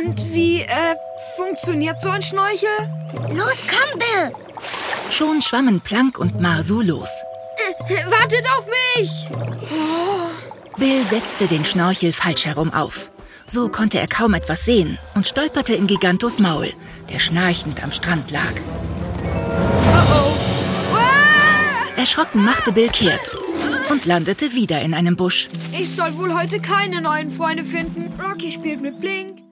Und wie, funktioniert so ein Schnorchel? Los, komm, Bill! Schon schwammen Plank und Marsu los. Wartet auf mich! Bill setzte den Schnorchel falsch herum auf. So konnte er kaum etwas sehen und stolperte in Gigantos Maul, der schnarchend am Strand lag. Erschrocken machte Bill kehrt und landete wieder in einem Busch. Ich soll wohl heute keine neuen Freunde finden. Rocky spielt mit Blink,